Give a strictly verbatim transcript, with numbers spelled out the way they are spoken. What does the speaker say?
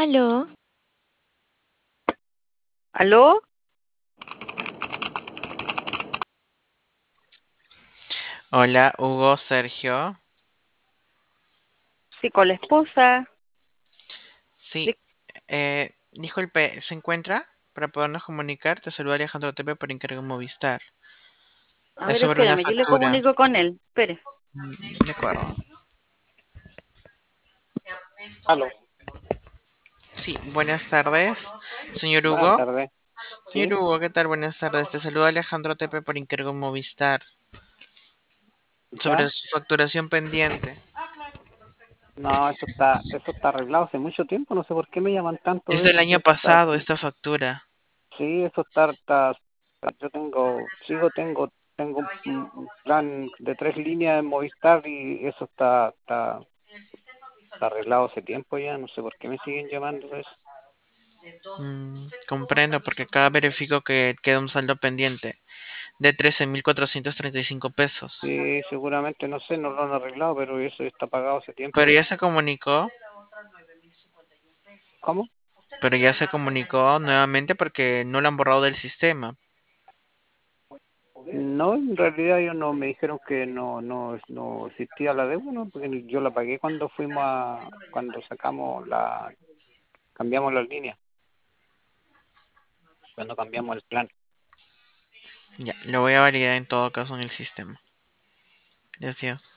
Aló, ¿Aló? Hola, Hugo, Sergio. Sí, con la esposa. Sí, De- eh, disculpe, ¿se encuentra? Para podernos comunicar, te saluda Alejandro Tepe por encargo Movistar. A Es ver, sobre una espérame, yo le factura. comunico con él. Espere. Mm, De acuerdo. Aló, Sí, buenas tardes, señor buenas Hugo. tardes. Señor ¿Sí? Hugo, ¿qué tal? Buenas tardes. Te saluda Alejandro Tepe por encargo Movistar. Sobre ¿Ya? su facturación pendiente. No, eso está, eso está arreglado hace mucho tiempo, no sé por qué me llaman tanto Es de del eso, si año eso está, pasado esta factura. sí, eso está, está- yo tengo, sigo, tengo, tengo un un plan de tres líneas en Movistar y eso está, está, está arreglado hace tiempo ya, no sé por qué me siguen llamando de eso. Mm, comprendo, porque acá verifico que queda un saldo pendiente de trece mil cuatrocientos treinta y cinco pesos. Sí, seguramente, no sé, no lo han arreglado, pero eso está pagado hace tiempo Pero ya. ya se comunicó. ¿Cómo? Pero ya se comunicó nuevamente porque no lo han borrado del sistema. No, en realidad ellos no me dijeron que no, no, no existía la deuda, ¿no? Porque yo la pagué cuando fuimos a, cuando sacamos la, cambiamos las líneas, cuando cambiamos el plan. Ya, lo voy a validar en todo caso en el sistema. Gracias.